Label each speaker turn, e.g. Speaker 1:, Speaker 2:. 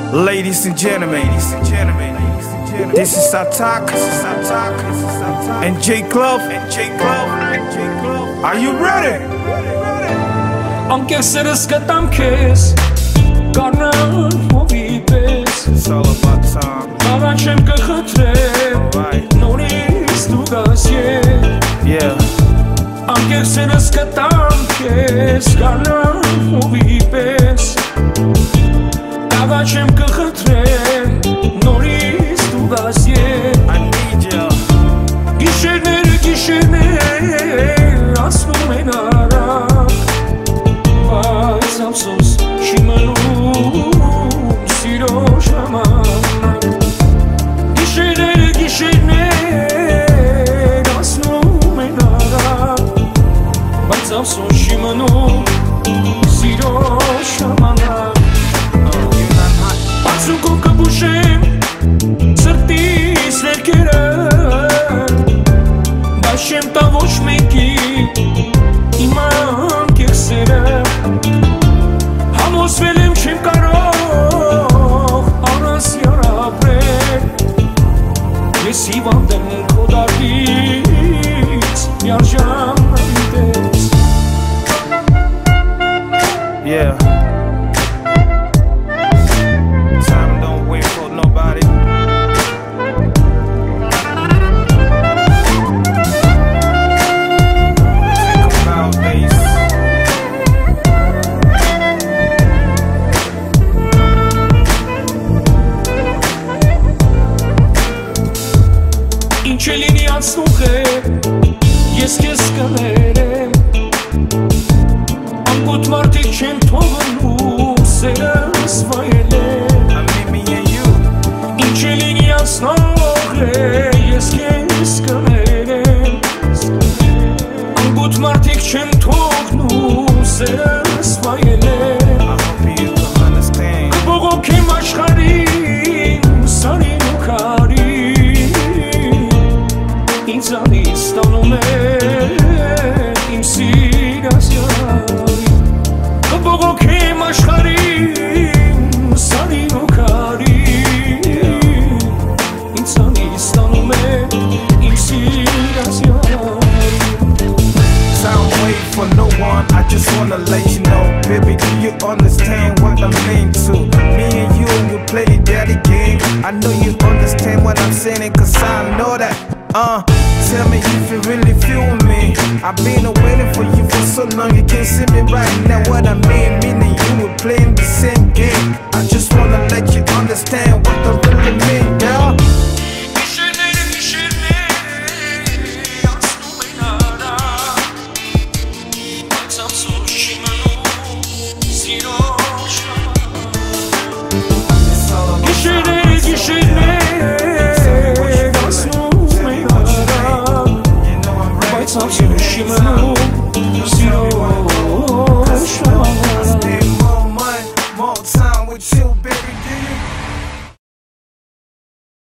Speaker 1: Ladies and gentlemen, this is Attack and J Club. Are you ready?
Speaker 2: Անկեսերս կտամ քեզ Կարնան հովի պես
Speaker 1: It's all about time.
Speaker 2: Առաջ եմ կխտրեմ Նորից դու գաս
Speaker 1: Yeah.
Speaker 2: Անկեսերս կտամ քեզ Կարնան հովի պես Առաջ եմ կխտրեմ Նորից դու գաս
Speaker 1: I need you.
Speaker 2: Գիշերները ասնում են արագ Բայց ափսոս չի մնում սիրո ժամանակ Գիշերները ասնում են արագ Բայց ափսոս չի մնում սիրո ժամանակ Բացուկով կբուժեմ սրտիս ներքերը Բայց չեմ տա ոչ մեկի իմ անկեղսերը Համոզվել եմ չեմ կարող առանց յար ապրել Ես հիվանդ եմ քո դարից միարժան այնտես
Speaker 1: Yeah. Time don't wait for nobody. Think about this.
Speaker 2: Ինչ է լինի անցնող է Ես քեզ կներեմ Անգոտ մարդիկ չեն թողնում Սերս վայելեմ
Speaker 1: I mean me and you.
Speaker 2: Ինչ է լինի անցնող է Ես քեզ կներեմ Անգոտ մարդիկ չեն թողնում Սերս վայելեմ
Speaker 1: I hope you can understand.
Speaker 2: Կբողոք եմ աշխարհին Սարին ու քարին Ինձանից ստանում է իմ սիրած յարին Կբողոք եմ աշխարհին Սարին ու քարին Ինձանից ստանում է իմ սիրած յարին
Speaker 1: Time wait for no one. I just wanna let you know, baby, do you understand what I mean to? Me and you play the daddy game. I know you understand what I'm saying, cause I know that. Tell me if you really feel me. I've been waiting for you for so long, you can't see me right now. What I mean, me and you were playing the same game. I just wanna let you understand what I really mean, girl.
Speaker 2: Gişerler asnum eyara Baytsam sürüşümün